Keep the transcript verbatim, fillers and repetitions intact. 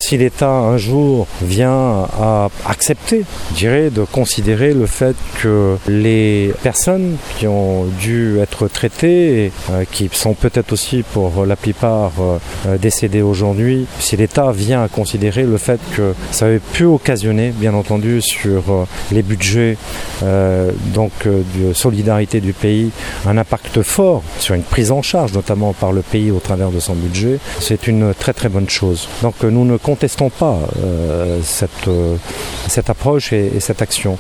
si l'État un jour vient à accepter, je dirais, de considérer le fait que les personnes qui ont dû être traitées, et, euh, qui sont peut-être aussi pour la plupart euh, décédées aujourd'hui, si l'État vient à considérer le fait que ça avait pu occasionner, bien entendu, sur euh, les budgets euh, donc euh, de solidarité du pays, un impact fort sur une prise en charge, notamment par le pays au travers de son budget, c'est une très très bonne chose. Donc nous ne contestons pas euh, cette, euh, cette approche et, et cette action.